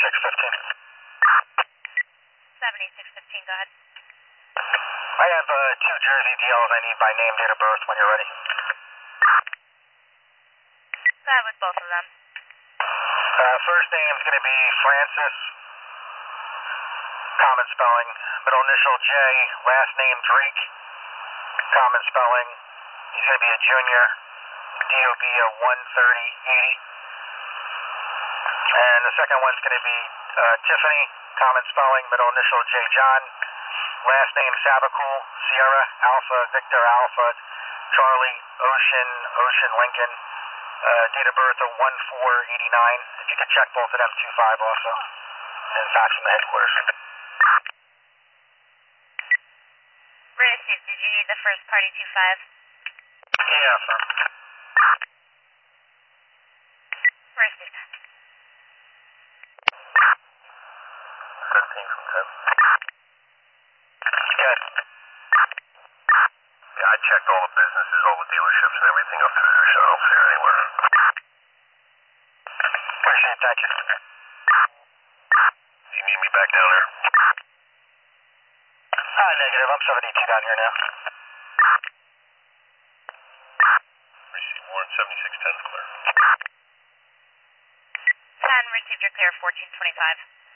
7615. 7615, go ahead. I have two Jersey DLs I need by name, date of birth when you're ready. Go ahead with both of them. First name's going to be Francis, common spelling. Middle initial J, last name Drake, common spelling. He's going to be a junior, DOB of 13080. And the second one's going to be Tiffany, common spelling, middle initial J John, last name Sabakul, Sierra, Alpha, Victor, Alpha, Charlie, Ocean, Lincoln, date of birth of 1489. If you could check both of them, 25 also, and fax from the headquarters. Received. Did you need the first party 25? Yeah, sir. Received. 15 from 10. Good. Yeah, I checked all the businesses, all the dealerships and everything up through there, so I don't see her anywhere. Appreciate it, thank you. You need me back down there? Negative, I'm 72 down here now. Receive Warren 7610 clear. 10, received, you're clear, 1425.